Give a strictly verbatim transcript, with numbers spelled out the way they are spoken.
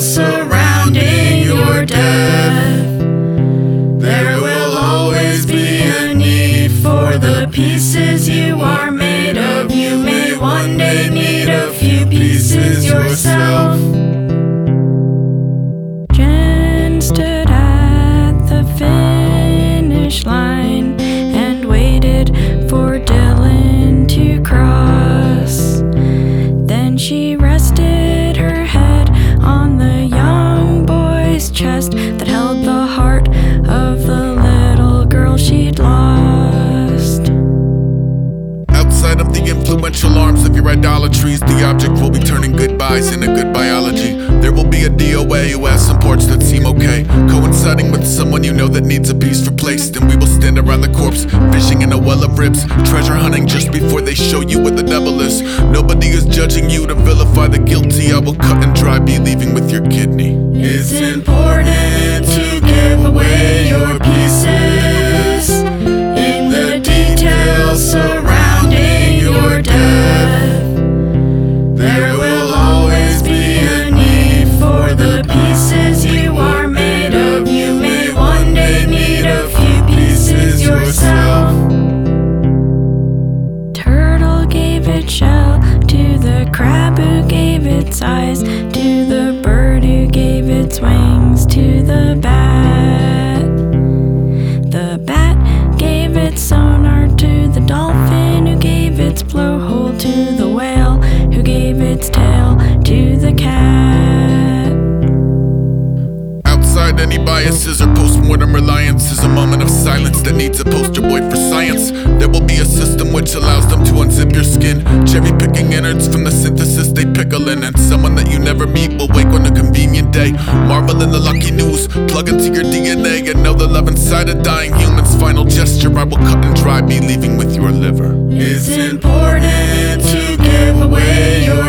details surrounding your death. There will always be a need for the pieces you are made of. You may one day need a few pieces yourself. Jen stood at the finish line and waited for Dylan to cross. Then she rested her head on the young boy's chest that held the heart of the little girl she'd lost. Outside of the influential arms of your idolatries, the object will be turning goodbyes into good biology. There will be a D O A who has some parts that seem okay, coinciding with someone you know that needs a piece replaced. And we will stand around the corpse, fishing in a well of ribs, treasure hunting just before they show you where the devil is. Nobody is judging you to vilify the guilty. I will cut and dry, be leaving with your kidney. It's important to give away your pieces in the details surrounding your death. There will always be a need for the pieces you are made of. You may one day need a few pieces yourself. Turtle gave its shell to the crab who gave its eyes, to the bird who gave its wings, to the bat. The bat gave its sonar to the dolphin who gave its blowhole, to the whale who gave its tail, to the cat. Outside any biases or post-mortem reliance is a moment of silence that needs a poster boy for science. There will be a system which allows them to unzip your skin, cherry-picking innards from the synthesis they pickle in. And someone that you never meet will wake on a convenient day, marvel in the lucky news, plug into your D N A and know the love inside a dying human's final gesture. I will cut and dry, be leaving with your liver. It's important to give away your